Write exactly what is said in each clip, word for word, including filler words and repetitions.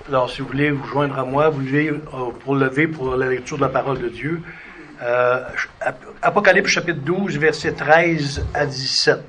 Alors, si vous voulez vous joindre à moi, vous levez euh, pour lever pour la lecture de la parole de Dieu. Euh, Apocalypse chapitre douze, versets treize à dix-sept.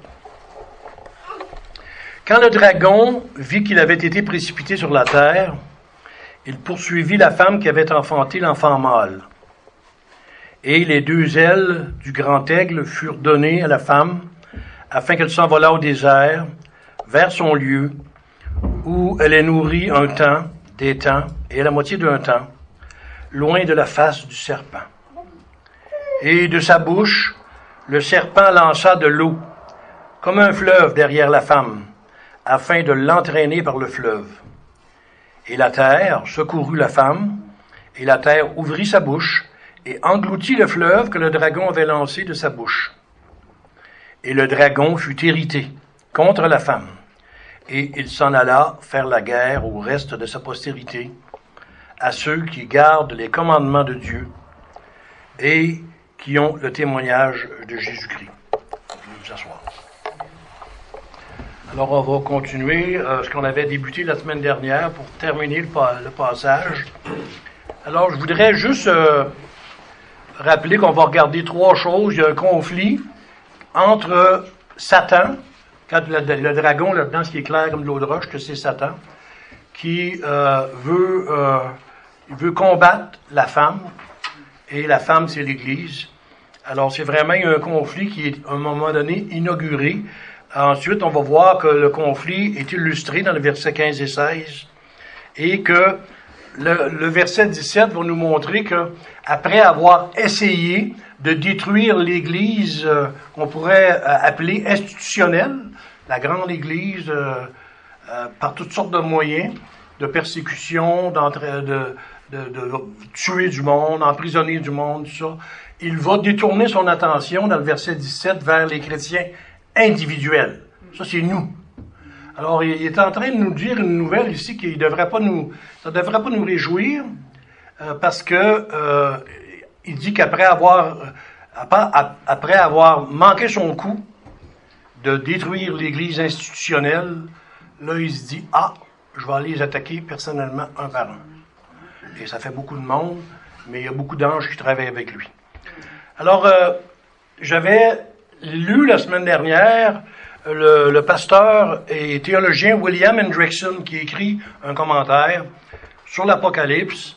Quand le dragon vit qu'il avait été précipité sur la terre, il poursuivit la femme qui avait enfanté l'enfant mâle. Et les deux ailes du grand aigle furent données à la femme, afin qu'elle s'envolât au désert, vers son lieu, où elle est nourrie un temps, des temps, et à la moitié d'un temps, loin de la face du serpent. Et de sa bouche, le serpent lança de l'eau, comme un fleuve derrière la femme, afin de l'entraîner par le fleuve. Et la terre secourut la femme, et la terre ouvrit sa bouche, et engloutit le fleuve que le dragon avait lancé de sa bouche. Et le dragon fut irrité contre la femme, et il s'en alla faire la guerre au reste de sa postérité, à ceux qui gardent les commandements de Dieu et qui ont le témoignage de Jésus-Christ. Vous pouvez vous asseoir. Alors, on va continuer euh, ce qu'on avait débuté la semaine dernière pour terminer le, pa- le passage. Alors, je voudrais juste euh, rappeler qu'on va regarder trois choses. Il y a un conflit entre Satan, quand le, le dragon, là-dedans, ce qui est clair comme de l'eau de roche, que c'est Satan, qui euh, veut, euh, il veut combattre la femme, et la femme, c'est l'Église. Alors, c'est vraiment un conflit qui est, à un moment donné, inauguré. Ensuite, on va voir que le conflit est illustré dans le verset quinze et seize, et que le, le verset dix-sept va nous montrer que, après avoir essayé de détruire l'Église euh, qu'on pourrait euh, appeler institutionnelle, la grande Église, euh, euh, par toutes sortes de moyens, de persécution, de, de, de tuer du monde, emprisonner du monde, tout ça, il va détourner son attention dans le verset dix-sept vers les chrétiens individuels. Ça, c'est nous. Alors, il est en train de nous dire une nouvelle ici qui devrait pas nous, ça ne devrait pas nous réjouir, euh, parce que euh, il dit qu'après avoir, après avoir manqué son coup de détruire l'Église institutionnelle, là, il se dit, ah, je vais aller les attaquer personnellement un par un. Et ça fait beaucoup de monde, mais il y a beaucoup d'anges qui travaillent avec lui. Alors, euh, j'avais lu la semaine dernière le, le pasteur et théologien William Hendrickson qui écrit un commentaire sur l'Apocalypse.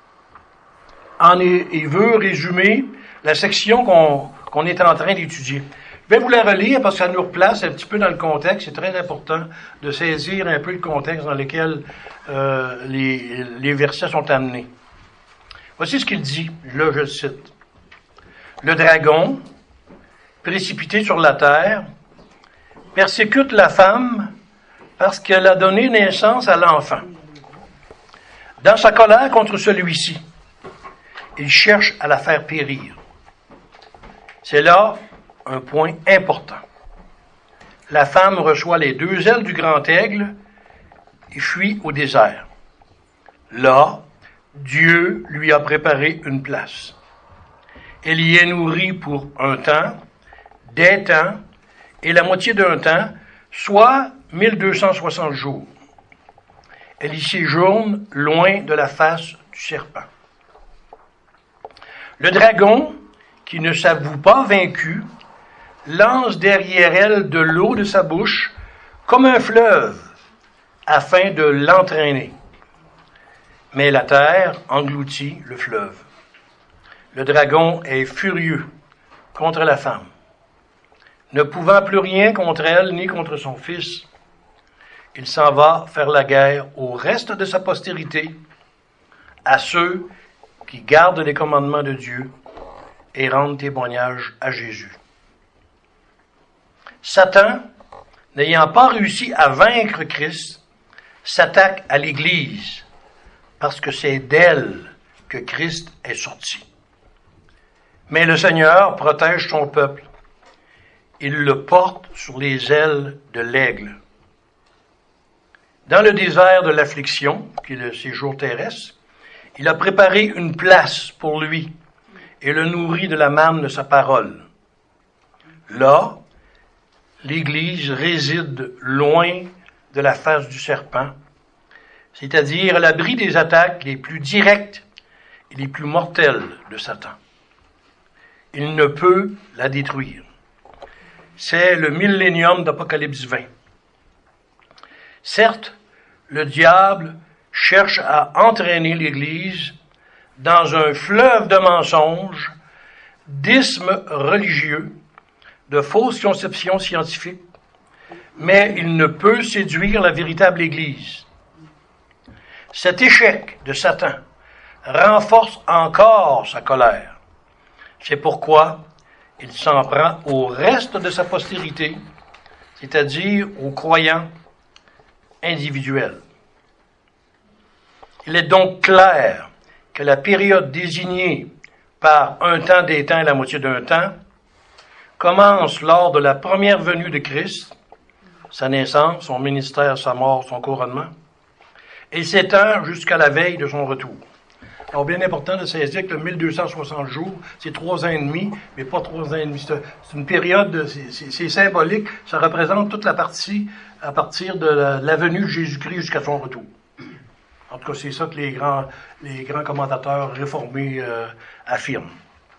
En est, il veut résumer la section qu'on, qu'on est en train d'étudier. Je vais vous la relire parce que ça nous replace un petit peu dans le contexte. C'est très important de saisir un peu le contexte dans lequel euh, les, les versets sont amenés. Voici ce qu'il dit, là je le cite. Le dragon, précipité sur la terre, persécute la femme parce qu'elle a donné naissance à l'enfant. Dans sa colère contre celui-ci, il cherche à la faire périr. C'est là un point important. La femme reçoit les deux ailes du grand aigle et fuit au désert. Là, Dieu lui a préparé une place. Elle y est nourrie pour un temps, des temps et la moitié d'un temps, soit mille deux cent soixante jours. Elle y séjourne loin de la face du serpent. Le dragon, qui ne s'avoue pas vaincu, lance derrière elle de l'eau de sa bouche comme un fleuve, afin de l'entraîner. Mais la terre engloutit le fleuve. Le dragon est furieux contre la femme. Ne pouvant plus rien contre elle ni contre son fils, il s'en va faire la guerre au reste de sa postérité, à ceux qui gardent les commandements de Dieu et rendent témoignage à Jésus. Satan, n'ayant pas réussi à vaincre Christ, s'attaque à l'Église, parce que c'est d'elle que Christ est sorti. Mais le Seigneur protège son peuple. Il le porte sur les ailes de l'aigle. Dans le désert de l'affliction, qui est le séjour terrestre, il a préparé une place pour lui et le nourrit de la manne de sa parole. Là, l'Église réside loin de la face du serpent. c'est-à-dire à l'abri des attaques les plus directes et les plus mortelles de Satan. Il ne peut la détruire. C'est le millénium d'Apocalypse vingt. Certes, le diable cherche à entraîner l'Église dans un fleuve de mensonges, d'ismes religieux, de fausses conceptions scientifiques, mais il ne peut séduire la véritable Église. Cet échec de Satan renforce encore sa colère. C'est pourquoi il s'en prend au reste de sa postérité, c'est-à-dire aux croyants individuels. Il est donc clair que la période désignée par un temps des temps et la moitié d'un temps commence lors de la première venue de Christ, sa naissance, son ministère, sa mort, son couronnement, et s'étend jusqu'à la veille de son retour. Alors, bien important de saisir que le mille deux cent soixante jours, c'est trois ans et demi, mais pas trois ans et demi. C'est, c'est une période, c'est, c'est, c'est symbolique, ça représente toute la partie à partir de la, de la venue de Jésus-Christ jusqu'à son retour. En tout cas, c'est ça que les grands, les grands commentateurs réformés euh, affirment.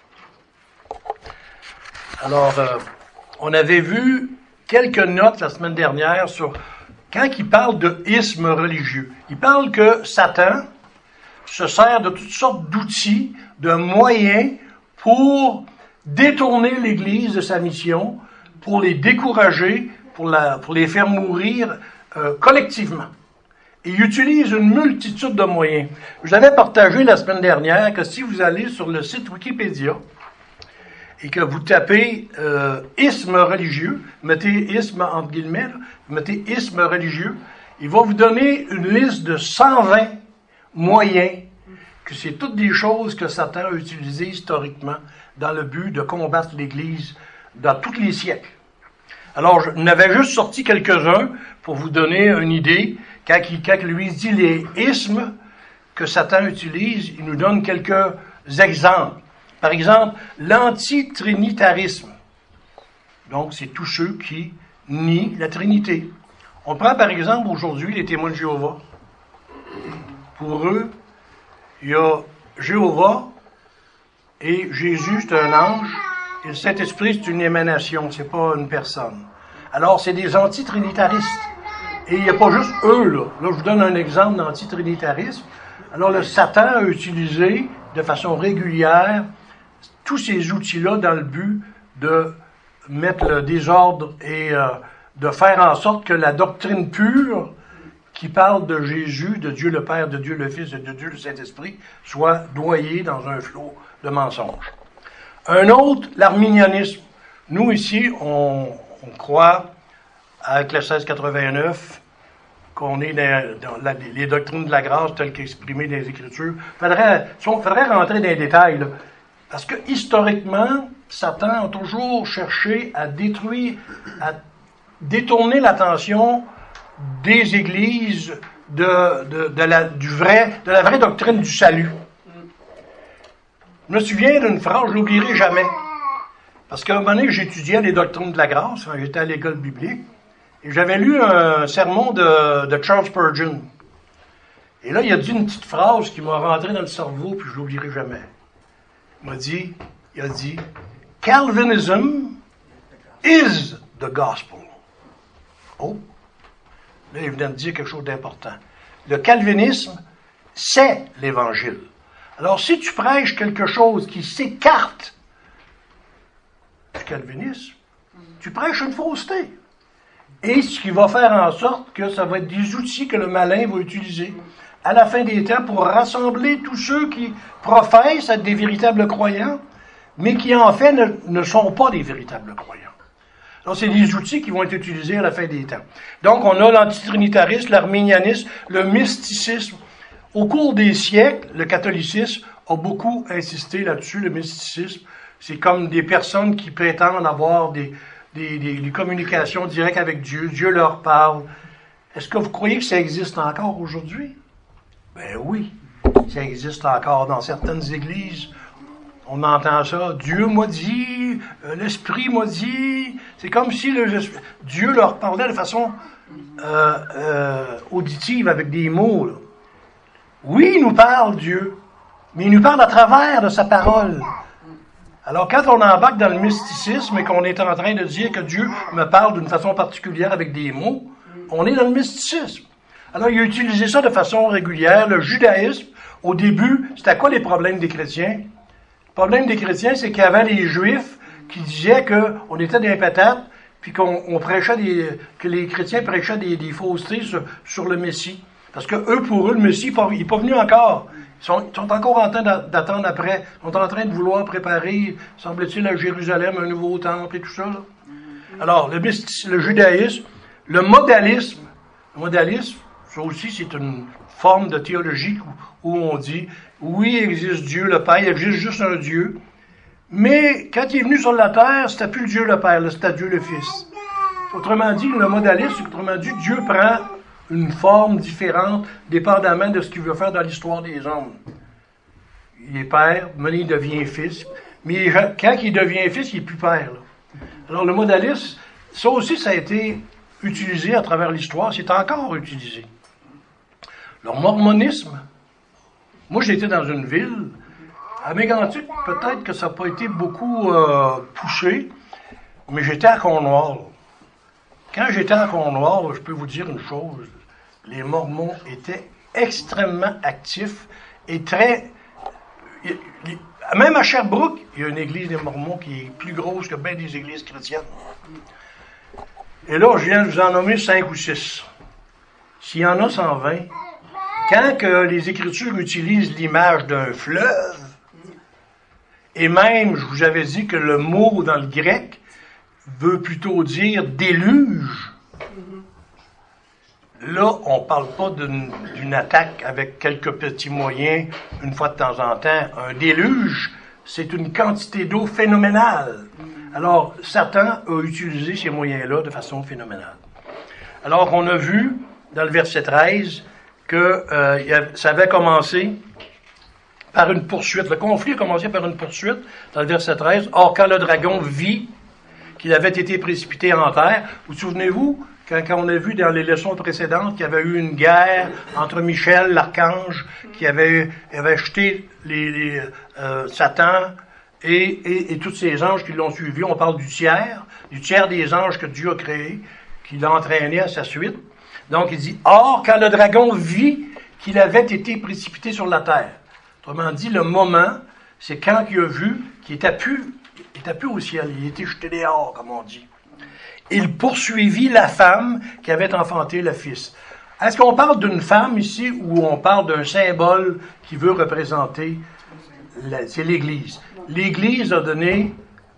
Alors, euh, on avait vu quelques notes la semaine dernière sur quand il parle de isme religieux. Il parle que Satan se sert de toutes sortes d'outils, de moyens pour détourner l'Église de sa mission, pour les décourager, pour, la, pour les faire mourir euh, collectivement. Et il utilise une multitude de moyens. Je vous avais partagé la semaine dernière que si vous allez sur le site Wikipédia et que vous tapez euh, isme religieux, mettez isme entre guillemets, là, mettez isme religieux, il va vous donner une liste de cent vingt moyens, que c'est toutes des choses que Satan a utilisées historiquement dans le but de combattre l'Église dans tous les siècles. Alors, je n'avais juste sorti quelques-uns pour vous donner une idée. Quand, il, quand lui dit les ismes que Satan utilise, il nous donne quelques exemples. Par exemple, l'antitrinitarisme. Donc, c'est tous ceux qui nient la Trinité. On prend par exemple aujourd'hui les témoins de Jéhovah. Pour eux, il y a Jéhovah et Jésus, c'est un ange, et le Saint-Esprit, c'est une émanation, c'est pas une personne. Alors, c'est des antitrinitaristes. Et il n'y a pas juste eux, là. Là, je vous donne un exemple d'antitrinitarisme. Alors, le Satan a utilisé de façon régulière tous ces outils-là dans le but de mettre le désordre et euh, de faire en sorte que la doctrine pure qui parle de Jésus, de Dieu le Père, de Dieu le Fils et de Dieu le Saint-Esprit soit noyée dans un flot de mensonges. Un autre, l'arminianisme. Nous, ici, on, on croit avec le seize quatre-vingt-neuf qu'on est dans, dans la, les doctrines de la grâce telles qu'exprimées dans les Écritures. Il faudrait, faudrait rentrer dans les détails, là. Parce que, historiquement, Satan a toujours cherché à détruire, à détourner l'attention des églises de, de, de, la, du vrai, de la vraie doctrine du salut. Je me souviens d'une phrase, je ne l'oublierai jamais. Parce qu'à un moment donné, j'étudiais les doctrines de la grâce, quand j'étais à l'école biblique, et j'avais lu un sermon de, de Charles Spurgeon. Et là, il a dit une petite phrase qui m'a rentré dans le cerveau, puis je ne l'oublierai jamais. Il m'a dit, il a dit, Calvinism is the gospel. Oh! Là, il venait de dire quelque chose d'important. Le calvinisme, c'est l'Évangile. Alors, si tu prêches quelque chose qui s'écarte du calvinisme, tu prêches une fausseté. Et ce qui va faire en sorte que ça va être des outils que le malin va utiliser à la fin des temps pour rassembler tous ceux qui professent être des véritables croyants, mais qui en fait ne, ne sont pas des véritables croyants. Donc, c'est des outils qui vont être utilisés à la fin des temps. Donc, on a l'antitrinitarisme, l'arminianisme, le mysticisme. Au cours des siècles, le catholicisme a beaucoup insisté là-dessus, le mysticisme. C'est comme des personnes qui prétendent avoir des, des, des, des communications directes avec Dieu. Dieu leur parle. Est-ce que vous croyez que ça existe encore aujourd'hui? Ben oui, ça existe encore dans certaines églises. On entend ça. Dieu m'a dit, l'Esprit m'a dit. C'est comme si le, Dieu leur parlait de façon euh, euh, auditive avec des mots, là. Oui, il nous parle, Dieu, mais il nous parle à travers de sa parole. Alors, quand on embarque dans le mysticisme et qu'on est en train de dire que Dieu me parle d'une façon particulière avec des mots, on est dans le mysticisme. Alors, il a utilisé ça de façon régulière. Le judaïsme, au début, c'était quoi les problèmes des chrétiens? Le problème des chrétiens, c'est qu'il y avait les Juifs qui disaient qu'on était des patates, puis qu'on on prêchait des, que les chrétiens prêchaient des, des faussetés sur, sur le Messie. Parce que eux, pour eux, le Messie, il n'est pas venu encore. Ils sont, ils sont encore en train d'attendre après. Ils sont en train de vouloir préparer, semble-t-il, à Jérusalem, un nouveau temple et tout ça. Là. Alors, le, le judaïsme, le modalisme, le modalisme, ça aussi, c'est une forme de théologie où, où on dit, oui, il existe Dieu le Père, il existe juste un Dieu. Mais quand il est venu sur la terre, c'était plus Dieu le Père, c'était Dieu le Fils. Autrement dit, le modalisme, autrement dit, Dieu prend une forme différente, dépendamment de ce qu'il veut faire dans l'histoire des hommes. Il est père, mais il devient fils. Mais quand il devient fils, il n'est plus père. Là. Alors le modalisme, ça aussi, ça a été utilisé à travers l'histoire, c'est encore utilisé. Le mormonisme, moi j'ai été dans une ville, à Mégantic, peut-être que ça n'a pas été beaucoup euh, poussé, mais j'étais à Cornwall. Quand j'étais à Cornwall, je peux vous dire une chose, les Mormons étaient extrêmement actifs et très... Même à Sherbrooke, il y a une église des Mormons qui est plus grosse que bien des églises chrétiennes. Et là, je viens de vous en nommer cinq ou six. S'il y en a cent vingt, quand que les Écritures utilisent l'image d'un fleuve, et même, je vous avais dit que le mot dans le grec veut plutôt dire déluge. Là, on ne parle pas d'une, d'une attaque avec quelques petits moyens, une fois de temps en temps. Un déluge, c'est une quantité d'eau phénoménale. Alors, Satan a utilisé ces moyens-là de façon phénoménale. Alors, on a vu, dans le verset treize, que euh, ça avait commencé par une poursuite. Le conflit a commencé par une poursuite, dans le verset treize. Or, quand le dragon vit qu'il avait été précipité en terre, vous souvenez-vous, Quand, quand on a vu dans les leçons précédentes qu'il y avait eu une guerre entre Michel, l'archange, qui avait, avait jeté les, les, euh, Satan et, et, et tous ces anges qui l'ont suivi. On parle du tiers, du tiers des anges que Dieu a créés, qui l'a entraîné à sa suite. Donc il dit, « Or, quand le dragon vit qu'il avait été précipité sur la terre. » Autrement dit, le moment, c'est quand il a vu qu'il n'était plus, il était plus au ciel, il était jeté dehors, comme on dit. Il poursuivit la femme qui avait enfanté le fils. Est-ce qu'on parle d'une femme ici ou on parle d'un symbole qui veut représenter, la, c'est l'Église. L'Église a donné,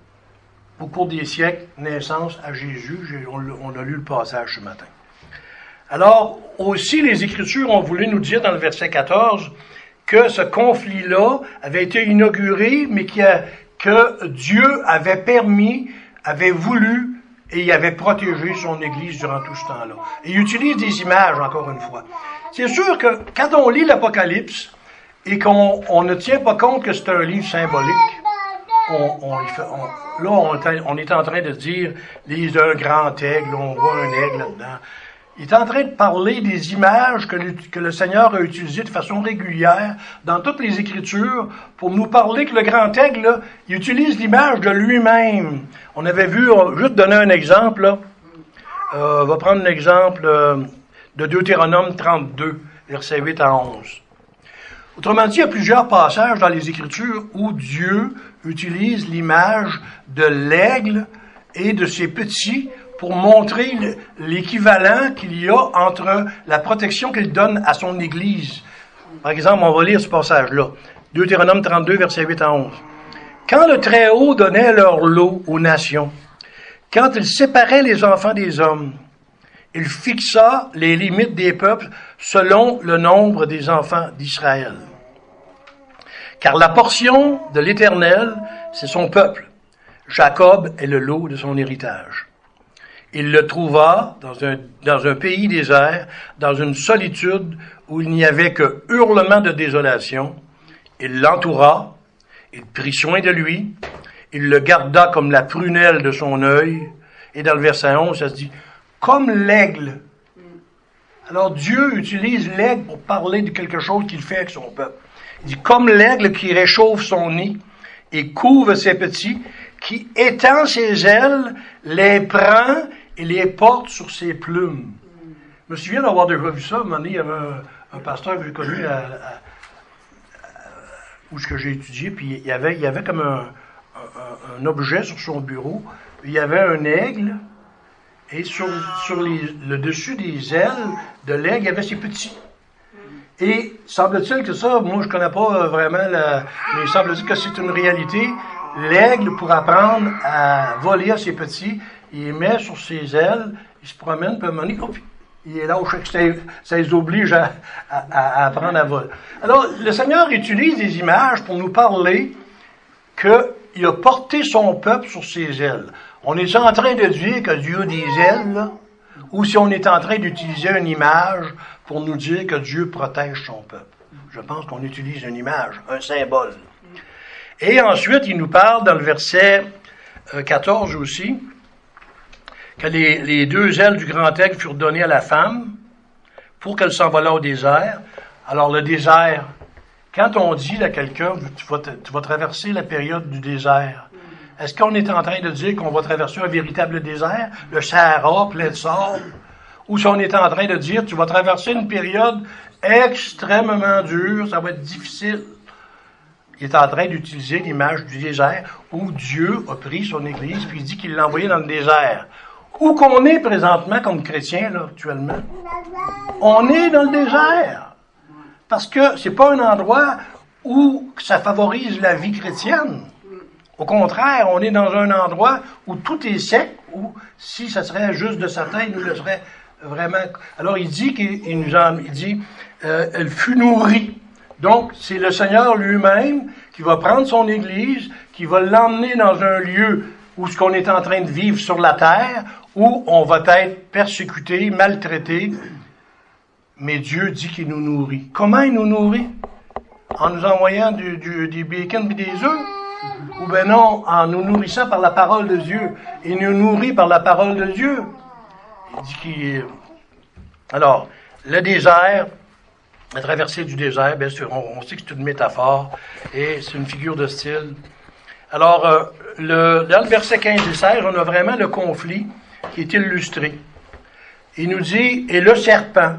au cours des siècles, naissance à Jésus. On, on a lu le passage ce matin. Alors, aussi, les Écritures ont voulu nous dire dans le verset quatorze que ce conflit-là avait été inauguré, mais que, que Dieu avait permis, avait voulu, et il avait protégé son Église durant tout ce temps-là. Et il utilise des images, encore une fois. C'est sûr que quand on lit l'Apocalypse et qu'on on ne tient pas compte que c'est un livre symbolique, on, on, on, là, on, on est en train de dire les un grand aigle, on voit un aigle là-dedans. Il est en train de parler des images que le, que le Seigneur a utilisées de façon régulière dans toutes les Écritures pour nous parler que le grand aigle, là, il utilise l'image de lui-même. On avait vu, on va juste donner un exemple, là. Euh, on va prendre l'exemple euh, de Deutéronome trente-deux, versets huit à onze. Autrement dit, il y a plusieurs passages dans les Écritures où Dieu utilise l'image de l'aigle et de ses petits pour montrer l'équivalent qu'il y a entre la protection qu'il donne à son Église. Par exemple, on va lire ce passage-là. Deutéronome trente-deux, versets huit à onze. Quand le Très-Haut donnait leur lot aux nations, quand il séparait les enfants des hommes, il fixa les limites des peuples selon le nombre des enfants d'Israël. Car la portion de l'Éternel, c'est son peuple. Jacob est le lot de son héritage. Il le trouva dans un, dans un pays désert, dans une solitude où il n'y avait que hurlement de désolation. Il l'entoura, il prit soin de lui, il le garda comme la prunelle de son œil. Et dans le verset onze, ça se dit, comme l'aigle Alors Dieu utilise l'aigle pour parler de quelque chose qu'il fait avec son peuple. Il dit, comme l'aigle qui réchauffe son nid et couvre ses petits, qui étend ses ailes, les prend et les porte sur ses plumes. Je me souviens d'avoir déjà vu ça. À un moment donné, il y avait un, un pasteur que j'ai connu à, à, à, où ce que j'ai étudié, puis il y avait, il y avait comme un, un, un objet sur son bureau. Il y avait un aigle, et sur, sur les, le dessus des ailes de l'aigle, il y avait ses petits. Et semble-t-il que ça, moi je ne connais pas vraiment, la, mais il semble-t-il que c'est une réalité. L'aigle, pour apprendre à voler à ses petits, il les met sur ses ailes, il se promène, puis à un moment donné, hop, il est là où ça, ça les oblige à, à, à apprendre à voler. Alors, le Seigneur utilise des images pour nous parler qu'il a porté son peuple sur ses ailes. On est en train de dire que Dieu a des ailes, là, ou si on est en train d'utiliser une image pour nous dire que Dieu protège son peuple. Je pense qu'on utilise une image, un symbole. Et ensuite, il nous parle dans le verset quatorze aussi, que les, les deux ailes du grand aigle furent données à la femme pour qu'elle s'envolât au désert. Alors le désert, quand on dit à quelqu'un, tu vas, tu vas traverser la période du désert, est-ce qu'on est en train de dire qu'on va traverser un véritable désert, le Sahara plein de sable, ou si on est en train de dire tu vas traverser une période extrêmement dure, ça va être difficile? Il est en train d'utiliser l'image du désert où Dieu a pris son Église puis il dit qu'il l'a envoyé dans le désert. Où qu'on est présentement comme chrétien, là, actuellement, on est dans le désert. Parce que c'est pas un endroit où ça favorise la vie chrétienne. Au contraire, on est dans un endroit où tout est sec, où si ça serait juste de Satan, il nous le serait vraiment... Alors il dit qu'il il nous en... Il dit, euh, elle fut nourrie. Donc, c'est le Seigneur lui-même qui va prendre son Église, qui va l'emmener dans un lieu où ce qu'on est en train de vivre sur la terre, où on va être persécuté, maltraité. Mais Dieu dit qu'il nous nourrit. Comment il nous nourrit? En nous envoyant du, du, des bacon et des œufs? Ou bien non, en nous nourrissant par la parole de Dieu. Il nous nourrit par la parole de Dieu. Il dit qu'il... Alors, le désert... La traversée du désert, bien sûr, on, on sait que c'est une métaphore et c'est une figure de style. Alors, euh, le, dans le verset quinze et seize, on a vraiment le conflit qui est illustré. Il nous dit, et le serpent.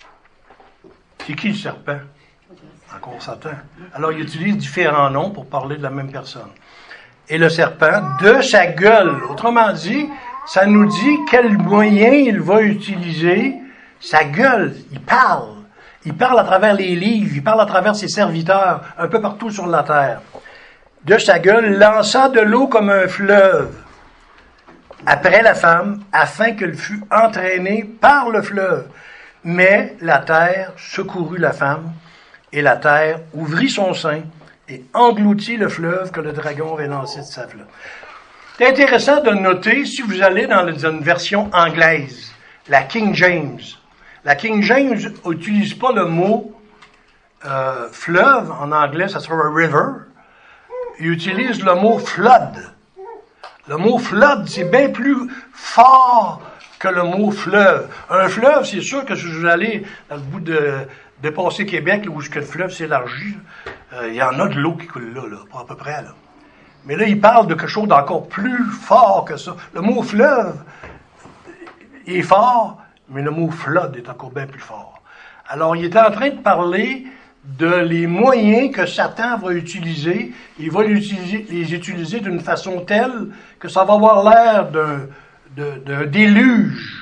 C'est qui le serpent? Encore Satan. Alors, il utilise différents noms pour parler de la même personne. Et le serpent, de sa gueule. Autrement dit, ça nous dit quel moyen il va utiliser. Sa gueule, il parle. Il parle à travers les livres, il parle à travers ses serviteurs, un peu partout sur la terre. De sa gueule, lança de l'eau comme un fleuve après la femme, afin qu'elle fût entraînée par le fleuve. Mais la terre secourut la femme, et la terre ouvrit son sein et engloutit le fleuve que le dragon avait lancé de sa fleuve. C'est intéressant de noter, si vous allez dans une version anglaise, la King James, la King James n'utilise pas le mot euh, fleuve, en anglais ça sera river, il utilise le mot flood. Le mot flood, c'est bien plus fort que le mot fleuve. Un fleuve, c'est sûr que si vous allez dans le bout de dépasser Québec, là, où le fleuve s'élargit, euh, il y en a de l'eau qui coule là, là, pas à peu près. Là. Mais là, il parle de quelque chose d'encore plus fort que ça. Le mot fleuve il est fort, mais le mot flood est encore bien plus fort. Alors, il est en train de parler de les moyens que Satan va utiliser. Il va les utiliser, les utiliser d'une façon telle que ça va avoir l'air d'un, de, d'un déluge.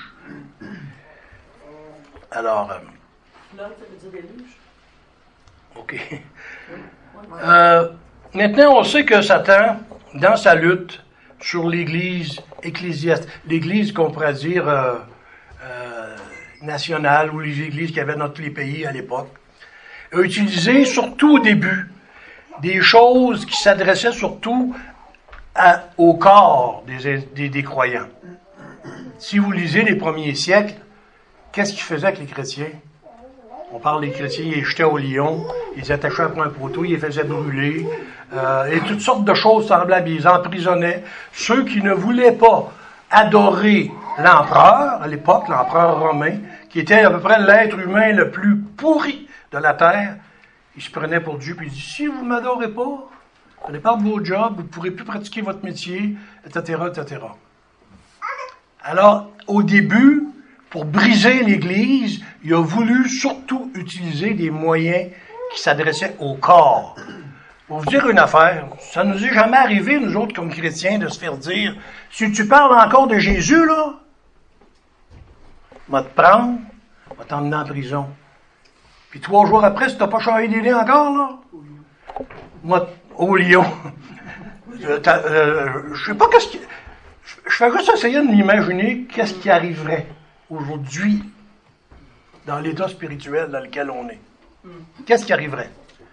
Alors... Euh, Flood, ça veut dire déluge? OK. Euh, maintenant, on sait que Satan, dans sa lutte sur l'Église ecclésiastique, l'Église qu'on pourrait dire euh, euh, nationale, ou les églises qu'il y avait dans tous les pays à l'époque, a utilisé, surtout au début, des choses qui s'adressaient surtout à, au corps des, des, des croyants. Si vous lisez les premiers siècles, qu'est-ce qu'ils faisaient avec les chrétiens? On parle des chrétiens, ils les jetaient au lion, ils les attachaient après un poteau, ils les faisaient brûler, euh, et toutes sortes de choses semblables, ils les emprisonnaient. Ceux qui ne voulaient pas adorer l'empereur, à l'époque, l'empereur romain, qui qui était à peu près l'être humain le plus pourri de la terre, il se prenait pour Dieu, puis il dit, si vous ne m'adorez pas, vous n'allez pas de vos jobs, vous ne pourrez plus pratiquer votre métier, et cetera, et cetera. Alors, au début, pour briser l'Église, il a voulu surtout utiliser des moyens qui s'adressaient au corps. Pour vous dire une affaire, ça nous est jamais arrivé, nous autres, comme chrétiens, de se faire dire, si tu parles encore de Jésus, là, va te prendre, va t'emmener en prison. Puis trois jours après, si t'as pas changé d'idée encore, là, moi, au lion. euh, euh, je sais pas qu'est-ce qui... Je fais juste essayer de m'imaginer qu'est-ce qui arriverait aujourd'hui dans l'état spirituel dans lequel on est. Qu'est-ce qui arriverait?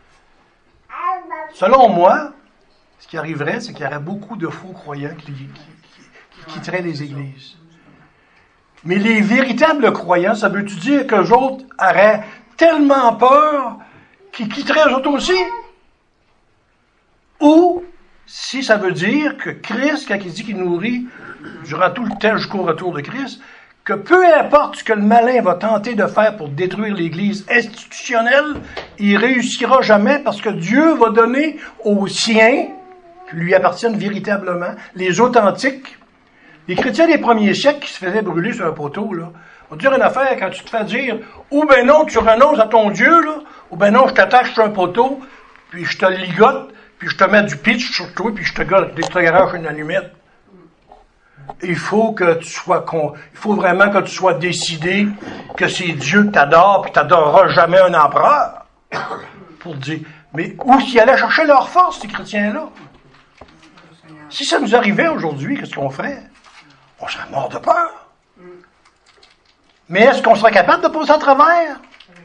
Selon moi, ce qui arriverait, c'est qu'il y aurait beaucoup de faux croyants qui, qui, qui, qui quitteraient les églises. Mais les véritables croyants, ça veut-tu dire qu'eux autres auraient tellement peur qu'ils quitteraient eux autres aussi? Ou, si ça veut dire que Christ, quand il dit qu'il nourrit durant tout le temps jusqu'au retour de Christ, que peu importe ce que le malin va tenter de faire pour détruire l'Église institutionnelle, il réussira jamais parce que Dieu va donner aux siens, qui lui appartiennent véritablement, les authentiques. Les chrétiens des premiers siècles qui se faisaient brûler sur un poteau, là, on va te dire une affaire, quand tu te fais dire, ou ben non, tu renonces à ton Dieu, là, ou ben non, je t'attache sur un poteau, puis je te ligote, puis je te mets du pitch sur toi, puis je te gâche, dès que tu te garages une allumette. Il faut que tu sois con, il faut vraiment que tu sois décidé que c'est Dieu que t'adores, puis t'adoreras jamais un empereur. Pour dire. Mais où s'ils allaient chercher leur force, ces chrétiens-là? Si ça nous arrivait aujourd'hui, qu'est-ce qu'on ferait? On serait mort de peur. Mais est-ce qu'on serait capable de passer à travers?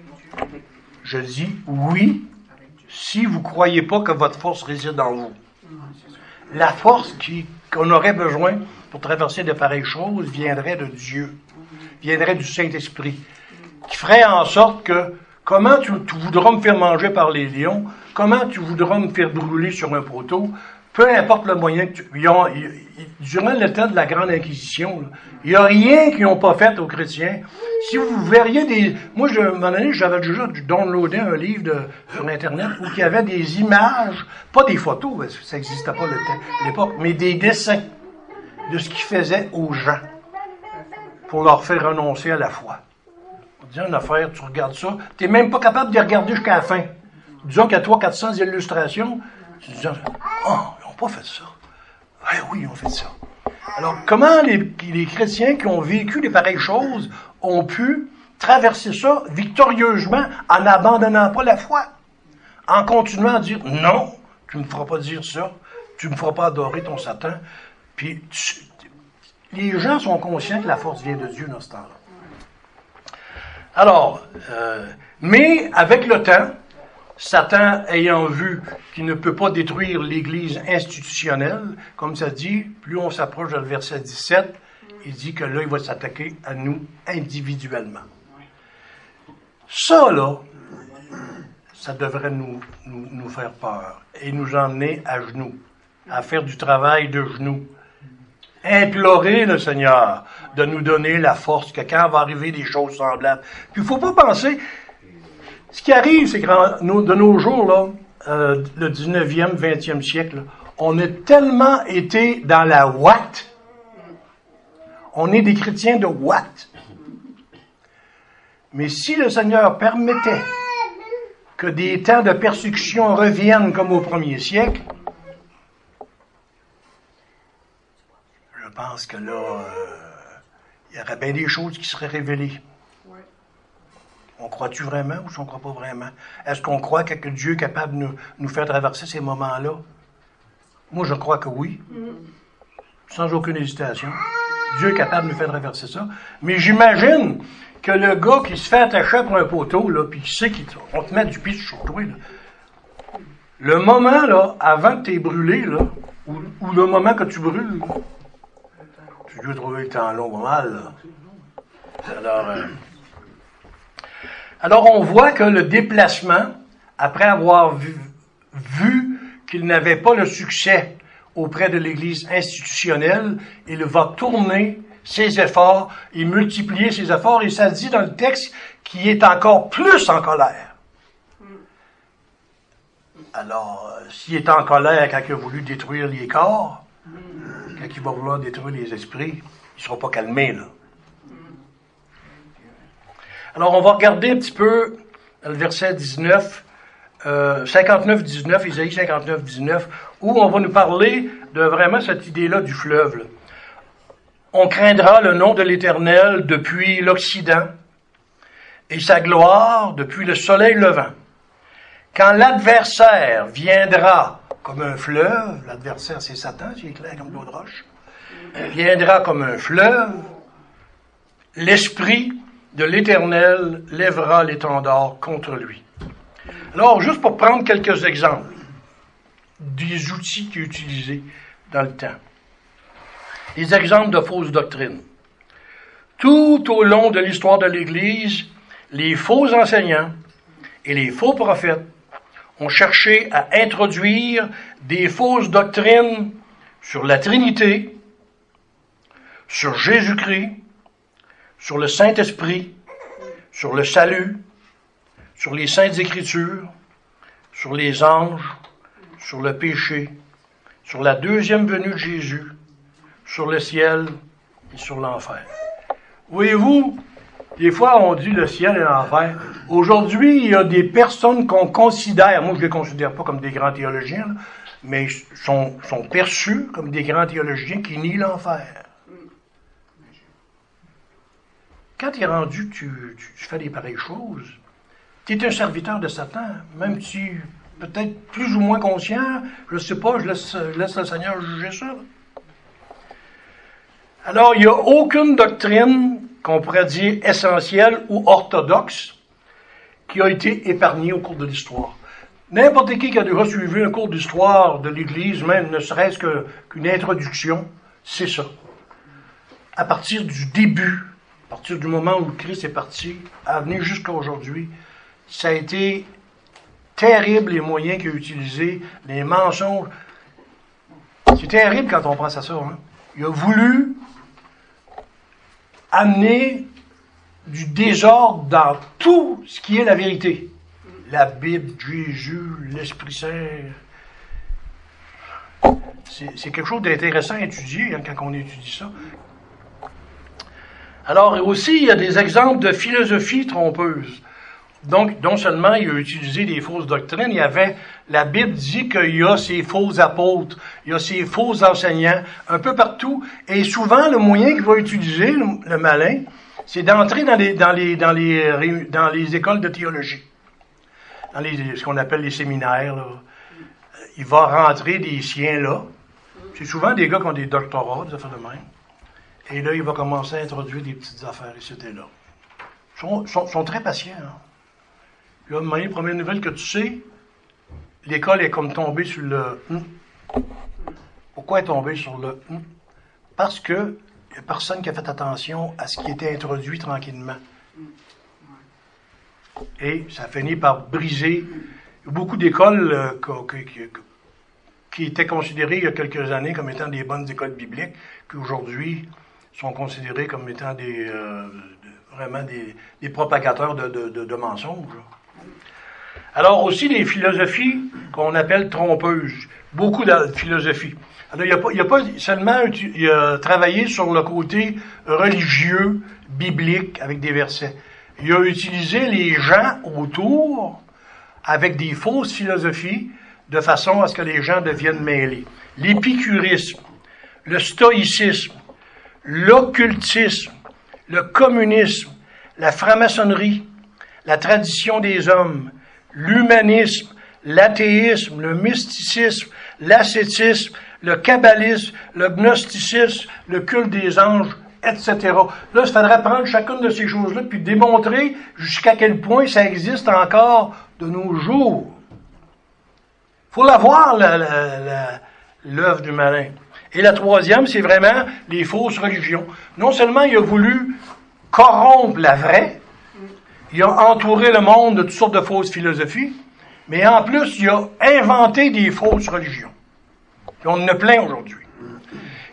Je dis oui, si vous ne croyez pas que votre force réside en vous. La force qui, qu'on aurait besoin pour traverser de pareilles choses viendrait de Dieu, viendrait du Saint-Esprit, qui ferait en sorte que, comment tu, tu voudras me faire manger par les lions, comment tu voudras me faire brûler sur un poteau, peu importe le moyen que tu... Ils ont, ils, ils, durant le temps de la Grande Inquisition, là, il n'y a rien qu'ils n'ont pas fait aux chrétiens. Si vous verriez des... Moi, je, à un moment donné, j'avais déjà downloadé un livre de, sur Internet où il y avait des images, pas des photos, parce que ça n'existait pas le temps, à l'époque, mais des dessins de ce qu'ils faisaient aux gens pour leur faire renoncer à la foi. On dit une affaire, tu regardes ça, tu n'es même pas capable de les regarder jusqu'à la fin. Disons qu'il y a trois cents à quatre cents illustrations, tu dis, oh, ils n'ont pas fait ça. Ouais, oui, ils ont fait ça. Alors, comment les, les chrétiens qui ont vécu des pareilles choses ont pu traverser ça victorieusement en n'abandonnant pas la foi, en continuant à dire, non, tu ne me feras pas dire ça, tu ne me feras pas adorer ton Satan. Puis, tu, les gens sont conscients que la force vient de Dieu dans ce temps-là. Alors, euh, mais avec le temps, Satan ayant vu qu'il ne peut pas détruire l'Église institutionnelle, comme ça dit, plus on s'approche du verset dix-sept, il dit que là, il va s'attaquer à nous individuellement. Ça, là, ça devrait nous, nous, nous faire peur et nous emmener à genoux, à faire du travail de genoux. Implorer le Seigneur de nous donner la force que quand va arriver des choses semblables. Puis il ne faut pas penser... Ce qui arrive, c'est que de nos jours, là, euh, le dix-neuvième, vingtième siècle, là, on a tellement été dans la ouate. On est des chrétiens de ouate. Mais si le Seigneur permettait que des temps de persécution reviennent comme au premier siècle, je pense que là, euh, il y aurait bien des choses qui seraient révélées. On croit-tu vraiment ou on ne croit pas vraiment? Est-ce qu'on croit que Dieu est capable de nous, nous faire traverser ces moments-là? Moi, je crois que oui. Sans aucune hésitation. Dieu est capable de nous faire traverser ça. Mais j'imagine que le gars qui se fait attacher pour un poteau, là, puis qui sait qu'on te met du pitch sur toi, là, le moment, là, avant que tu aies brûlé, là, ou, ou le moment que tu brûles, là, tu dois trouver le temps long, pas mal, là. Alors... Euh, Alors, on voit que le déplacement, après avoir vu, vu qu'il n'avait pas le succès auprès de l'Église institutionnelle, il va tourner ses efforts et multiplier ses efforts. Et ça dit dans le texte qu'il est encore plus en colère. Alors, euh, s'il est en colère quand il a voulu détruire les corps, quand il va vouloir détruire les esprits, il ne sera pas calmé, là. Alors, on va regarder un petit peu le verset dix-neuf, euh, cinquante-neuf dix-neuf, Isaïe cinquante-neuf dix-neuf, où on va nous parler de vraiment cette idée-là du fleuve, là. On craindra le nom de l'Éternel depuis l'Occident et sa gloire depuis le soleil levant. Quand l'adversaire viendra comme un fleuve, l'adversaire c'est Satan, c'est clair comme l'eau de roche, viendra comme un fleuve, l'Esprit de l'Éternel lèvera l'étendard contre lui. Alors, juste pour prendre quelques exemples des outils qui sont utilisés dans le temps. Des exemples de fausses doctrines. Tout au long de l'histoire de l'Église, les faux enseignants et les faux prophètes ont cherché à introduire des fausses doctrines sur la Trinité, sur Jésus-Christ, sur le Saint-Esprit, sur le salut, sur les Saintes Écritures, sur les anges, sur le péché, sur la deuxième venue de Jésus, sur le ciel et sur l'enfer. Voyez-vous, des fois on dit le ciel et l'enfer. Aujourd'hui, il y a des personnes qu'on considère, moi je ne les considère pas comme des grands théologiens, là, mais sont, sont perçus comme des grands théologiens qui nient l'enfer. Quand tu es rendu, tu, tu, tu fais des pareilles choses, tu es un serviteur de Satan, même si peut-être plus ou moins conscient, je ne sais pas, je laisse, je laisse le Seigneur juger ça. Alors, il n'y a aucune doctrine qu'on pourrait dire essentielle ou orthodoxe qui a été épargnée au cours de l'histoire. N'importe qui qui a déjà suivi un cours d'histoire de l'Église, même ne serait-ce que, qu'une introduction, c'est ça. À partir du début, à partir du moment où Christ est parti, à venir jusqu'à aujourd'hui, ça a été terrible les moyens qu'il a utilisés, les mensonges. C'est terrible quand on pense à ça. Hein? Il a voulu amener du désordre dans tout ce qui est la vérité. La Bible, Jésus, l'Esprit Saint. C'est, c'est quelque chose d'intéressant à étudier hein, quand on étudie ça. Alors aussi, il y a des exemples de philosophie trompeuse. Donc, non seulement il a utilisé des fausses doctrines, il y avait, la Bible dit qu'il y a ces faux apôtres, il y a ces faux enseignants, un peu partout. Et souvent, le moyen qu'il va utiliser, le, le malin, c'est d'entrer dans les, dans les, dans les, dans les écoles de théologie. Dans les, ce qu'on appelle les séminaires, là. Il va rentrer des siens là. C'est souvent des gars qui ont des doctorats, des affaires de même. Et là, il va commencer à introduire des petites affaires ici et là. Ils sont, sont, sont très patients. Hein? Là, la première nouvelle que tu sais, l'école est comme tombée sur le hum. Pourquoi elle est tombée sur le hum? Parce que il n'y a personne qui a fait attention à ce qui était introduit tranquillement. Et ça finit par briser. Il y a beaucoup d'écoles euh, qui, qui, qui étaient considérées il y a quelques années comme étant des bonnes écoles bibliques, qui aujourd'hui sont considérées comme étant des euh, de, vraiment des, des propagateurs de, de, de, de mensonges. Alors aussi des philosophies qu'on appelle trompeuses. Beaucoup de philosophies. Alors il n'y a pas, il y a pas seulement il a travaillé sur le côté religieux, biblique, avec des versets. Il a utilisé les gens autour avec des fausses philosophies de façon à ce que les gens deviennent mêlés. L'épicurisme, le stoïcisme, l'occultisme, le communisme, la franc-maçonnerie, la tradition des hommes, l'humanisme, l'athéisme, le mysticisme, l'ascétisme, le kabbalisme, le gnosticisme, le culte des anges, et cetera. Là, il faudrait prendre chacune de ces choses-là puis démontrer jusqu'à quel point ça existe encore de nos jours. Il faut la voir, la, la, la, l'œuvre du malin. Et la troisième, c'est vraiment les fausses religions. Non seulement il a voulu corrompre la vraie, il a entouré le monde de toutes sortes de fausses philosophies, mais en plus, il a inventé des fausses religions. Et on en a plein aujourd'hui.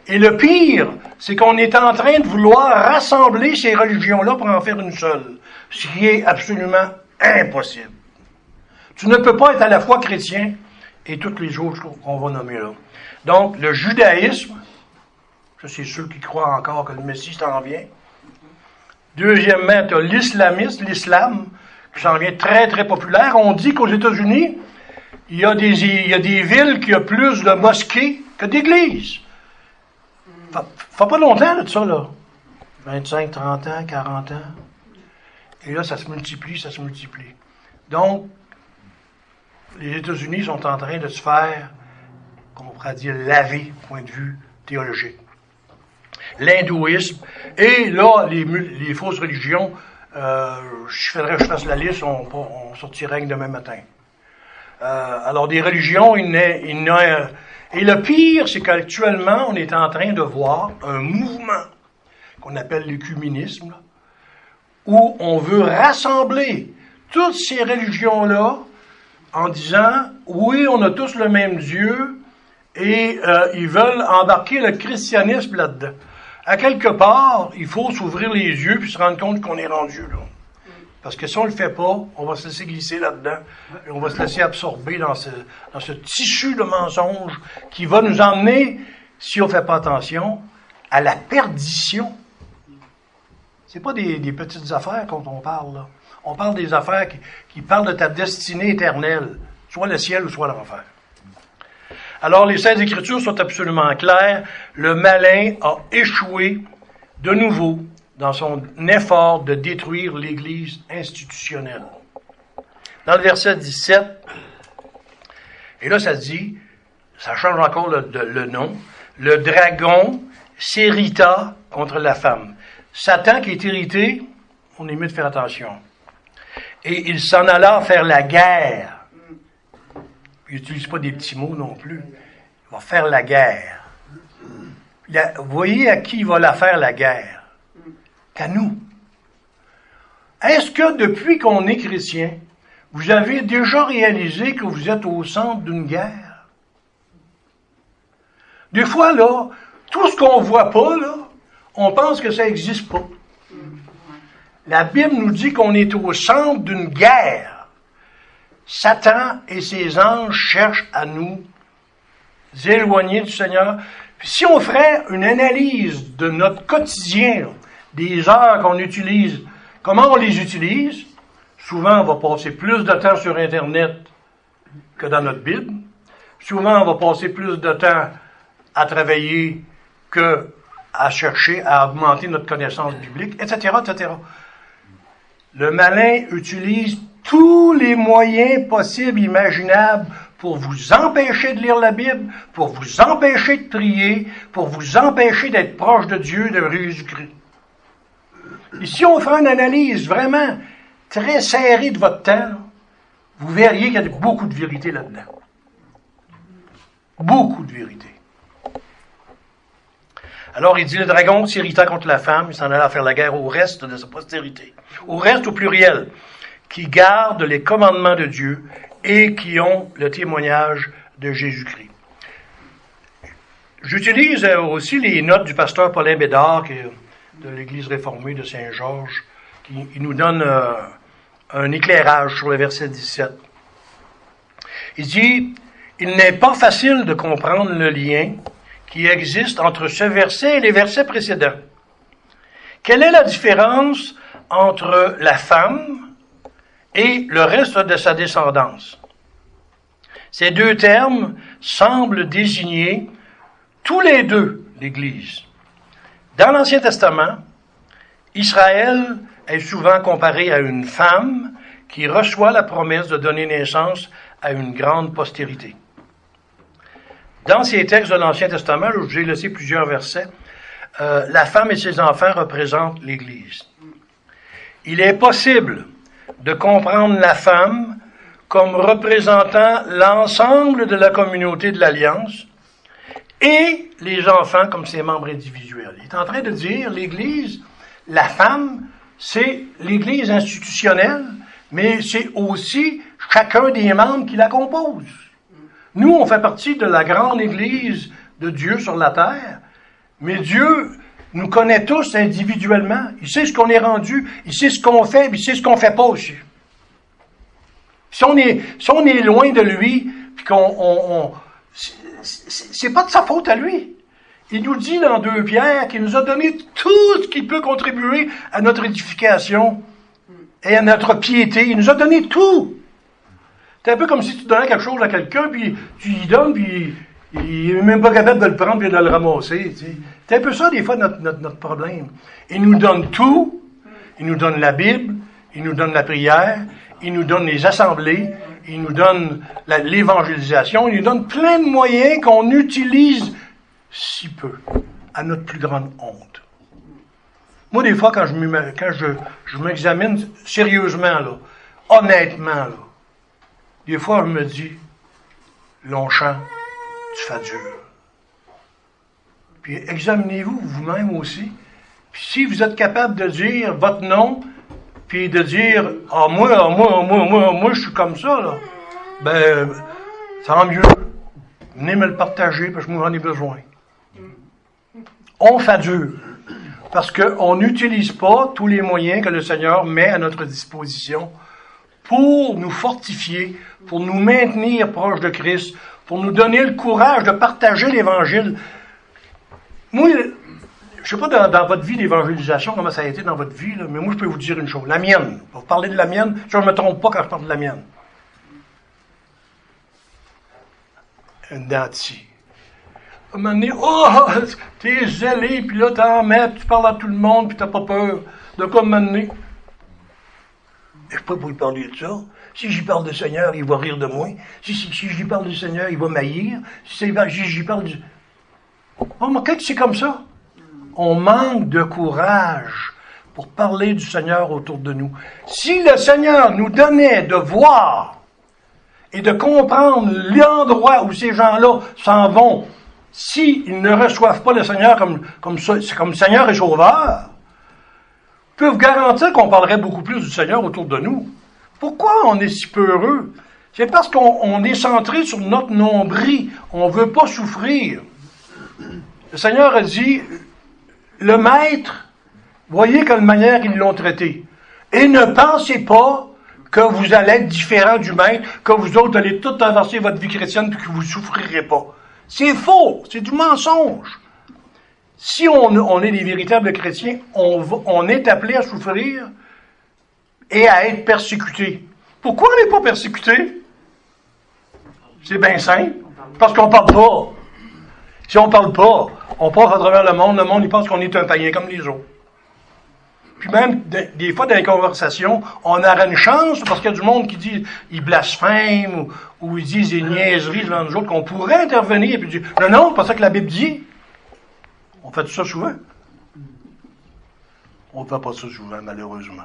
Et le pire, c'est qu'on est en train de vouloir rassembler ces religions-là pour en faire une seule, ce qui est absolument impossible. Tu ne peux pas être à la fois chrétien et toutes les autres qu'on va nommer là. Donc, le judaïsme, ça c'est ceux qui croient encore que le Messie s'en vient. Deuxièmement, tu as l'islamisme, l'islam, qui s'en vient très très populaire. On dit qu'aux États-Unis, il y a des, il y a des villes qui ont plus de mosquées que d'églises. Ça fait pas longtemps de ça, là. vingt-cinq, trente ans, quarante ans. Et là, ça se multiplie, ça se multiplie. Donc, les États-Unis sont en train de se faire, comme on pourrait dire, laver, point de vue théologique. L'hindouisme, et là, les, les fausses religions, euh, je faudrait que je fasse la liste, on, on sortirait demain matin. Euh, alors, des religions, il n'est, il n'est, et le pire, c'est qu'actuellement, on est en train de voir un mouvement qu'on appelle l'écuménisme, où on veut rassembler toutes ces religions-là en disant, oui, on a tous le même Dieu, et euh, ils veulent embarquer le christianisme là-dedans. À quelque part, il faut s'ouvrir les yeux puis se rendre compte qu'on est rendu là. Parce que si on ne le fait pas, on va se laisser glisser là-dedans, et on va se laisser absorber dans ce, dans ce tissu de mensonges qui va nous emmener, si on ne fait pas attention, à la perdition. C'est pas des, des petites affaires quand on parle, là. On parle des affaires qui, qui parlent de ta destinée éternelle, soit le ciel ou soit l'enfer. Alors, les Saintes Écritures sont absolument claires. Le malin a échoué de nouveau dans son effort de détruire l'Église institutionnelle. Dans le verset dix-sept, et là, ça dit, ça change encore le, le, le nom, le dragon s'irrita contre la femme. Satan qui est irrité, on est mieux de faire attention. Et il s'en alla faire la guerre. Il n'utilise pas des petits mots non plus. Il va faire la guerre. La, vous voyez à qui il va la faire la guerre? Qu'à nous. Est-ce que depuis qu'on est chrétien, vous avez déjà réalisé que vous êtes au centre d'une guerre? Des fois, là, tout ce qu'on ne voit pas, là, on pense que ça n'existe pas. La Bible nous dit qu'on est au centre d'une guerre. Satan et ses anges cherchent à nous éloigner du Seigneur. Puis si on ferait une analyse de notre quotidien, des heures qu'on utilise, comment on les utilise, souvent on va passer plus de temps sur Internet que dans notre Bible. Souvent on va passer plus de temps à travailler que à chercher à augmenter notre connaissance biblique, et cetera, et cetera. Le malin utilise tous les moyens possibles, imaginables, pour vous empêcher de lire la Bible, pour vous empêcher de prier, pour vous empêcher d'être proche de Dieu, de Jésus-Christ. Et si on fait une analyse vraiment très serrée de votre temps, vous verriez qu'il y a beaucoup de vérité là-dedans. Beaucoup de vérité. Alors, il dit, le dragon s'irrita contre la femme, il s'en alla faire la guerre au reste de sa postérité. Au reste, au pluriel, qui gardent les commandements de Dieu et qui ont le témoignage de Jésus-Christ. J'utilise aussi les notes du pasteur Paulin Bédard, qui est de l'Église réformée de Saint-Georges, qui il nous donne euh, un éclairage sur le verset dix-sept. Il dit, il n'est pas facile de comprendre le lien qui existe entre ce verset et les versets précédents. Quelle est la différence entre la femme et le reste de sa descendance? Ces deux termes semblent désigner tous les deux l'Église. Dans l'Ancien Testament, Israël est souvent comparé à une femme qui reçoit la promesse de donner naissance à une grande postérité. Dans ces textes de l'Ancien Testament, où j'ai laissé plusieurs versets, euh, la femme et ses enfants représentent l'Église. Il est possible de comprendre la femme comme représentant l'ensemble de la communauté de l'Alliance et les enfants comme ses membres individuels. Il est en train de dire, l'Église, la femme, c'est l'Église institutionnelle, mais c'est aussi chacun des membres qui la composent. Nous, on fait partie de la grande Église de Dieu sur la terre, Mais Dieu nous connaît tous individuellement. Il sait ce qu'on est rendu, il sait ce qu'on fait, puis il sait ce qu'on fait pas aussi. Si on est, si on est loin de lui, puis qu'on, on, on, c'est, c'est pas de sa faute à lui. Il nous dit dans deux Pierre qu'il nous a donné tout ce qui peut contribuer à notre édification et à notre piété. Il nous a donné tout. C'est un peu comme si tu donnais quelque chose à quelqu'un, puis tu lui donnes, puis il n'est même pas capable de le prendre et de le ramasser. Tu sais. C'est un peu ça, des fois, notre, notre, notre problème. Il nous donne tout. Il nous donne la Bible. Il nous donne la prière. Il nous donne les assemblées. Il nous donne la, l'évangélisation. Il nous donne plein de moyens qu'on utilise si peu, à notre plus grande honte. Moi, des fois, quand je, quand je, je m'examine sérieusement, là, honnêtement, là, des fois, je me dis, Longchamp, tu fais dur. Puis examinez-vous vous-même aussi. Puis si vous êtes capable de dire votre nom, puis de dire, ah, moi, ah, moi, moi, moi, moi, je suis comme ça, là, ben, tant mieux. Venez me le partager, parce que moi, j'en ai besoin. On fait dur. Parce qu'on n'utilise pas tous les moyens que le Seigneur met à notre disposition pour nous fortifier, pour nous maintenir proches de Christ, pour nous donner le courage de partager l'Évangile. Moi, je ne sais pas dans, dans votre vie d'évangélisation, comment ça a été dans votre vie, là, mais moi, je peux vous dire une chose. La mienne. Pour parler de la mienne, je ne me trompe pas quand je parle de la mienne. Une dentille. À un moment donné, oh, t'es zélé, puis là, t'en mets, tu parles à tout le monde, puis t'as pas peur. De quoi, à un moment donné? Je ne peux pas lui parler de ça. Si j'y parle du Seigneur, il va rire de moi. Si, si, si j'y parle du Seigneur, il va m'haïr. Si, si j'y parle du... Oh, mais quand c'est comme ça, on manque de courage pour parler du Seigneur autour de nous. Si le Seigneur nous donnait de voir et de comprendre l'endroit où ces gens-là s'en vont, s'ils ne reçoivent pas le Seigneur comme, comme, comme Seigneur et Sauveur, peut vous garantir qu'on parlerait beaucoup plus du Seigneur autour de nous. Pourquoi on est si peu heureux? C'est parce qu'on on est centré sur notre nombril. On ne veut pas souffrir. Le Seigneur a dit, le Maître, voyez quelle manière ils l'ont traité. Et ne pensez pas que vous allez être différent du Maître, que vous autres allez tout traverser votre vie chrétienne et que vous ne souffrirez pas. C'est faux, c'est du mensonge. Si on, on est des véritables chrétiens, on, on est appelé à souffrir et à être persécuté. Pourquoi on n'est pas persécuté? C'est bien simple. Parce qu'on ne parle pas. Si on ne parle pas, on passe à travers le monde, le monde il pense qu'on est un païen comme les autres. Puis même, des fois, dans les conversations, on aura une chance, parce qu'il y a du monde qui dit, ils blasphèment, ou, ou ils disent des niaiseries devant nous autres, qu'on pourrait intervenir et puis dire, non, non, c'est pas ça que la Bible dit. On fait ça souvent. On ne fait pas ça souvent, malheureusement.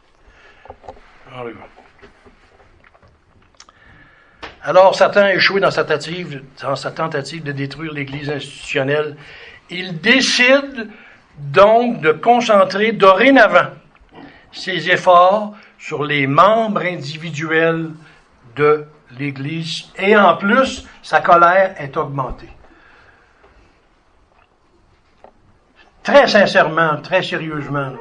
Alors, Satan a échoué dans sa tentative, dans sa tentative de détruire l'Église institutionnelle. Il décide donc de concentrer dorénavant ses efforts sur les membres individuels de l'Église. Et en plus, sa colère est augmentée. Très sincèrement, très sérieusement,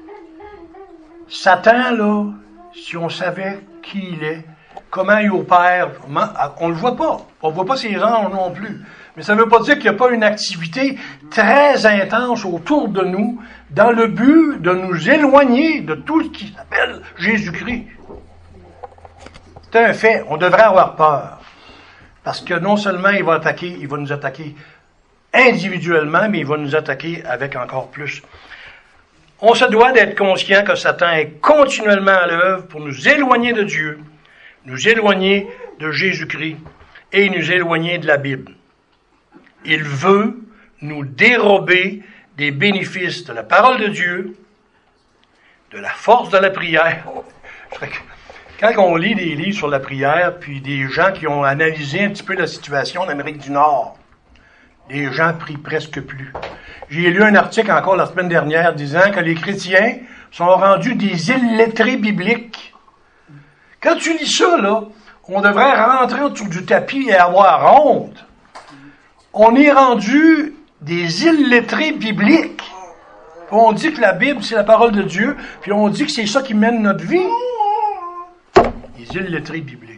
Satan, là, si on savait qui il est, comment il opère, on ne le voit pas. On ne voit pas ses anges non plus. Mais ça ne veut pas dire qu'il n'y a pas une activité très intense autour de nous dans le but de nous éloigner de tout ce qui s'appelle Jésus-Christ. C'est un fait. On devrait avoir peur. Parce que non seulement il va attaquer, il va nous attaquer individuellement, mais il va nous attaquer avec encore plus. On se doit d'être conscient que Satan est continuellement à l'œuvre pour nous éloigner de Dieu, nous éloigner de Jésus-Christ et nous éloigner de la Bible. Il veut nous dérober des bénéfices de la parole de Dieu, de la force de la prière. Quand on lit des livres sur la prière, puis des gens qui ont analysé un petit peu la situation en Amérique du Nord, les gens prient presque plus. J'ai lu un article encore la semaine dernière disant que les chrétiens sont rendus des illettrés bibliques. Quand tu lis ça, là, on devrait rentrer autour du tapis et avoir honte. On est rendu des illettrés bibliques. On dit que la Bible, c'est la parole de Dieu, puis on dit que c'est ça qui mène notre vie. Les illettrés bibliques.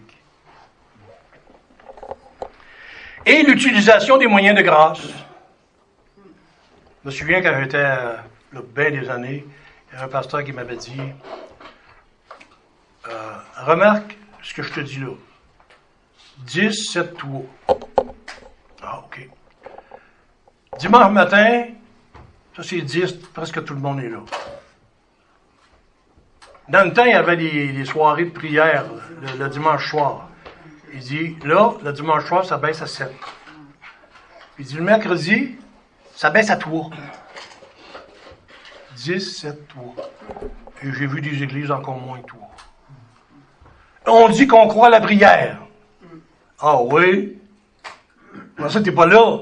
Et l'utilisation des moyens de grâce. Je me souviens quand j'étais, euh, là, bien des années, il y a un pasteur qui m'avait dit, euh, remarque ce que je te dis là. dix, sept, trois. Ah, OK. Dimanche matin, ça c'est dix, presque tout le monde est là. Dans le temps, il y avait des, des soirées de prière le, le dimanche soir. Il dit, là, le dimanche soir, ça baisse à sept. Il dit, le mercredi, ça baisse à trois. dix, sept, trois. Et j'ai vu des églises encore moins que trois. On dit qu'on croit à la prière. Ah oui? Mais ça, t'es pas là.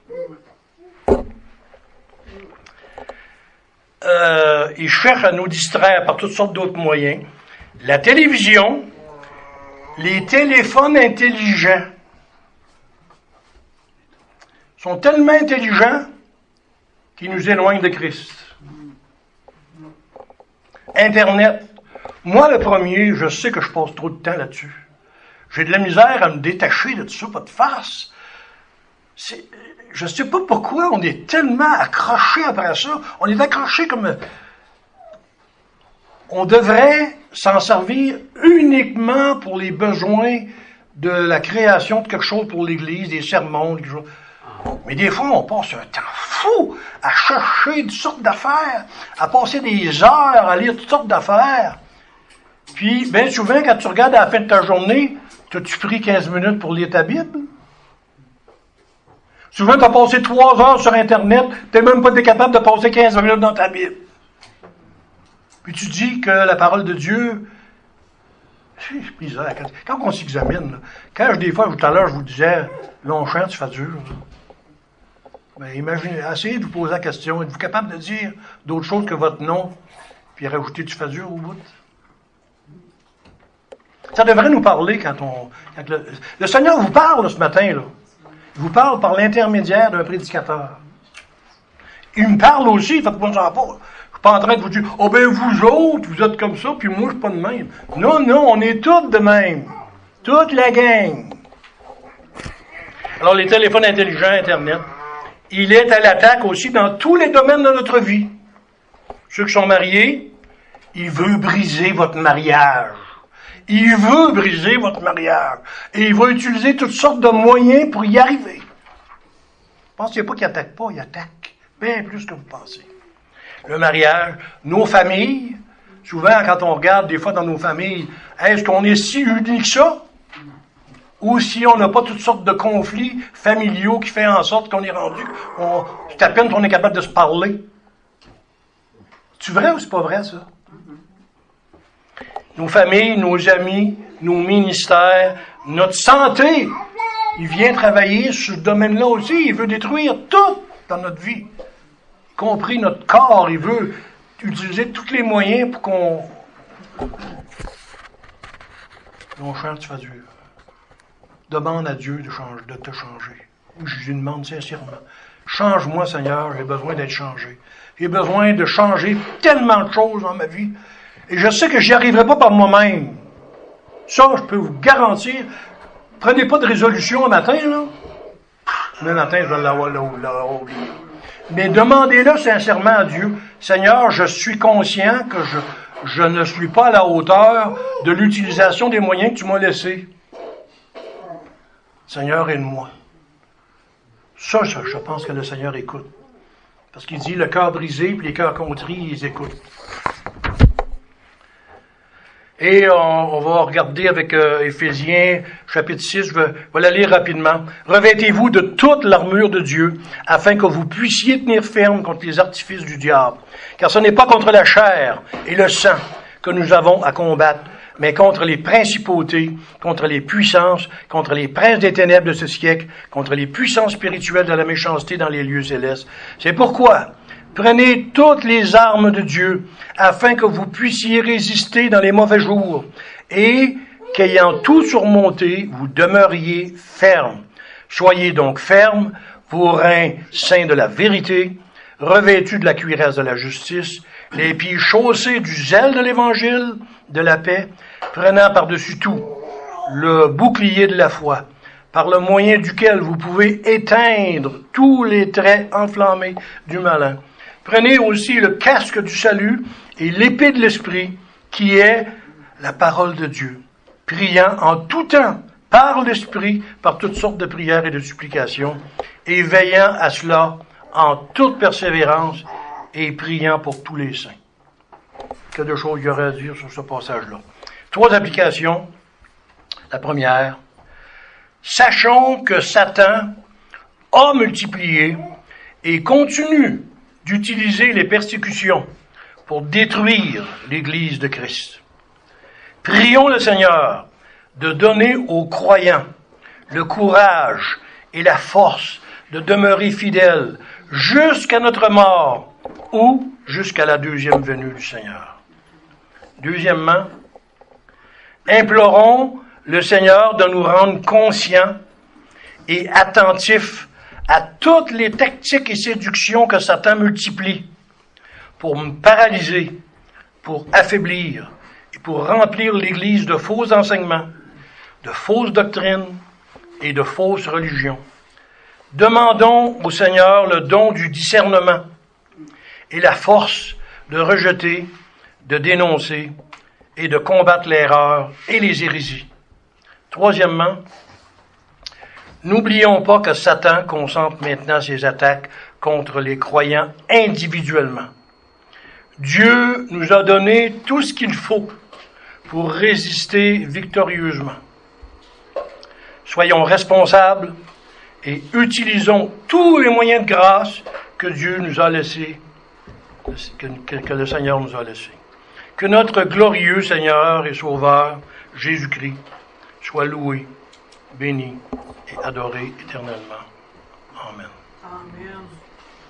Euh, ils cherchent à nous distraire par toutes sortes d'autres moyens. La télévision, les téléphones intelligents sont tellement intelligents qu'ils nous éloignent de Christ. Internet. Moi, le premier, je sais que je passe trop de temps là-dessus. J'ai de la misère à me détacher de tout ça, pas de face. C'est, je ne sais pas pourquoi on est tellement accroché après ça. On est accroché comme... On devrait s'en servir uniquement pour les besoins de la création de quelque chose pour l'Église, des sermons, quelque chose. Mais des fois, on passe un temps fou à chercher toutes sortes d'affaires, à passer des heures à lire toutes sortes d'affaires. Puis, bien souvent, quand tu regardes à la fin de ta journée, t'as-tu pris quinze minutes pour lire ta Bible? Souvent, tu as passé trois heures sur Internet, tu n'es même pas capable de passer quinze minutes dans ta Bible. Puis tu dis que la parole de Dieu, c'est bizarre. Quand, quand on s'examine, là, quand je, des fois, tout à l'heure, je vous disais, Longchamp, tu fais dur. Ben, imaginez, essayez de vous poser la question, êtes-vous capable de dire d'autres choses que votre nom, puis rajouter tu fais dur au bout? Ça devrait nous parler quand on... Quand le, le Seigneur vous parle là, ce matin, là. Il vous parle par l'intermédiaire d'un prédicateur. Il me parle aussi, faites-moi ça pas. Je suis pas en train de vous dire, oh ben vous autres, vous êtes comme ça, puis moi je suis pas de même. Non, non, on est tous de même. Toute la gang. Alors les téléphones intelligents, Internet, il est à l'attaque aussi dans tous les domaines de notre vie. Ceux qui sont mariés, il veut briser votre mariage. Il veut briser votre mariage. Et il va utiliser toutes sortes de moyens pour y arriver. Pensez pas qu'il attaque pas, il attaque bien plus que vous pensez. Le mariage, nos familles, souvent quand on regarde des fois dans nos familles, est-ce qu'on est si unis que ça? Ou si on n'a pas toutes sortes de conflits familiaux qui font en sorte qu'on est rendu, on, c'est à peine qu'on est capable de se parler. C'est vrai ou c'est pas vrai ça? Nos familles, nos amis, nos ministères, notre santé. Il vient travailler sur ce domaine-là aussi. Il veut détruire tout dans notre vie, y compris notre corps. Il veut utiliser tous les moyens pour qu'on... Longchamp, tu fais dur. Demande à Dieu de, changer, de te changer. Je lui demande sincèrement. Change-moi, Seigneur, j'ai besoin d'être changé. J'ai besoin de changer tellement de choses dans ma vie. Et je sais que j'y arriverai pas par moi-même. Ça, je peux vous garantir. Prenez pas de résolution un matin, là. Le matin, je vais l'avoir, l'avoir oublié. Mais demandez-le sincèrement à Dieu. Seigneur, je suis conscient que je, je ne suis pas à la hauteur de l'utilisation des moyens que tu m'as laissés. Seigneur, aide-moi. Ça, ça, je pense que le Seigneur écoute. Parce qu'il dit, le cœur brisé, puis les cœurs contrits, ils écoutent. Et on, on va regarder avec euh, Éphésiens, chapitre six, je vais, je vais la lire rapidement. « Revêtez-vous de toute l'armure de Dieu, afin que vous puissiez tenir ferme contre les artifices du diable. Car ce n'est pas contre la chair et le sang que nous avons à combattre, mais contre les principautés, contre les puissances, contre les princes des ténèbres de ce siècle, contre les puissances spirituelles de la méchanceté dans les lieux célestes. C'est pourquoi... Prenez toutes les armes de Dieu, afin que vous puissiez résister dans les mauvais jours, et qu'ayant tout surmonté, vous demeuriez ferme. Soyez donc fermes, vos reins saints de la vérité, revêtus de la cuirasse de la justice, les pieds chaussés du zèle de l'évangile, de la paix, prenant par-dessus tout le bouclier de la foi, par le moyen duquel vous pouvez éteindre tous les traits enflammés du malin. Prenez aussi le casque du salut et l'épée de l'esprit, qui est la parole de Dieu, priant en tout temps, par l'esprit, par toutes sortes de prières et de supplications, et veillant à cela en toute persévérance et priant pour tous les saints. Que de choses il y aurait à dire sur ce passage-là. Trois applications. La première, sachons que Satan a multiplié et continue d'utiliser les persécutions pour détruire l'Église de Christ. Prions le Seigneur de donner aux croyants le courage et la force de demeurer fidèles jusqu'à notre mort ou jusqu'à la deuxième venue du Seigneur. Deuxièmement, implorons le Seigneur de nous rendre conscients et attentifs à toutes les tactiques et séductions que Satan multiplie pour me paralyser, pour affaiblir et pour remplir l'Église de faux enseignements, de fausses doctrines et de fausses religions. Demandons au Seigneur le don du discernement et la force de rejeter, de dénoncer et de combattre l'erreur et les hérésies. Troisièmement, n'oublions pas que Satan concentre maintenant ses attaques contre les croyants individuellement. Dieu nous a donné tout ce qu'il faut pour résister victorieusement. Soyons responsables et utilisons tous les moyens de grâce que Dieu nous a laissés, que, que, que le Seigneur nous a laissés. Que notre glorieux Seigneur et Sauveur, Jésus-Christ, soit loué, béni et adoré éternellement. Amen. Amen.